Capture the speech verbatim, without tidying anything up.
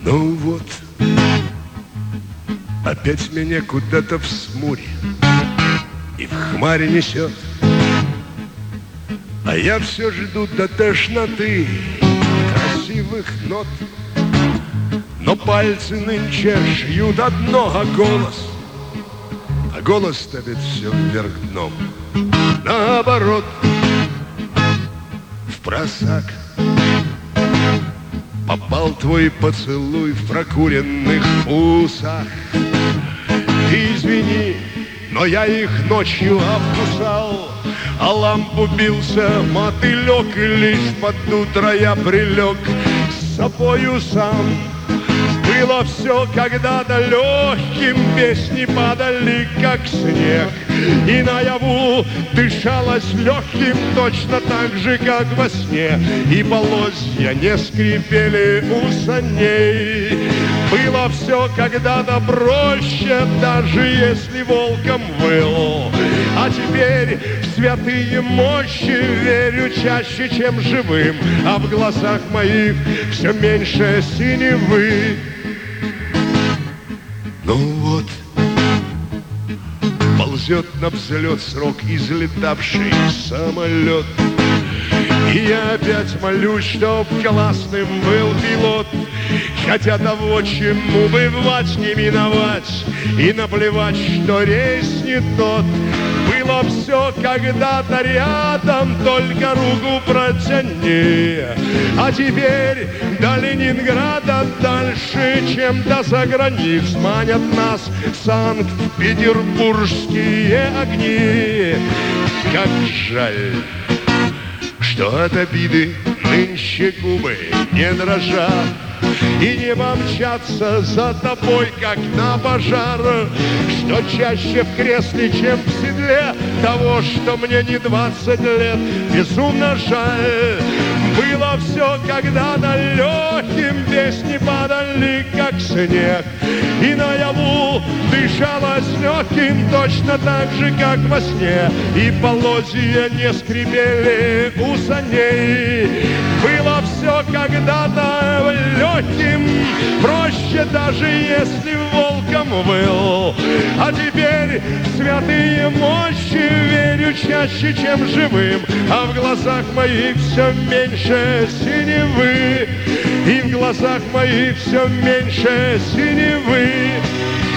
Ну вот, опять меня куда-то в смуре и в хмаре несет, а я все жду до тошноты красивых нот. Но пальцы нынче шьют одно, а голос, а голос ставит все вверх дном. Наоборот, в просак попал твой поцелуй в прокуренных усах. Ты извини, но я их ночью обкусал, а лампу бился мотылек, и лишь под утро я прилег с собою сам. Было все когда-то легким, песни падали, как снег, и наяву дышалось легким точно так же, как во сне, и полозья не скрипели у саней. Было все когда-то проще, даже если волком выл, а теперь в святые мощи верю чаще, чем живым, а в глазах моих все меньше синевы. Ну вот, ползет на взлет срок излетавший самолет, и я опять молюсь, чтоб классным был пилот, хотя того, чему бывать, не миновать, и наплевать, что рейс не тот. Было все когда-то рядом, только руку протяни, а теперь до Ленинграда дальше, чем до заграниц, манят нас санкт-петербургские огни. Как жаль, что от обиды нынче губы не дрожат и не помчатся за тобой, как на пожар, что чаще в кресле, чем в седле того, что мне не двадцать лет. Безумно жаль, было все когда-то легким, песни падали, как снег, и наяву дышалось легким точно так же, как во сне, и полозья не скрипели у саней. Было все когда-то легким, проще, даже если волком выл, а теперь в святые мощи верю чаще, чем живым, а в глазах моих все меньше синевы, и в глазах моих все меньше синевы.